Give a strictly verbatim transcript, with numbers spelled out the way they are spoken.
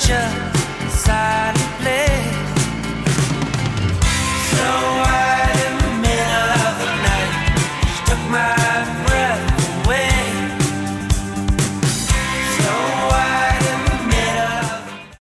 such a silent place. So wide in the middle of the night, she took my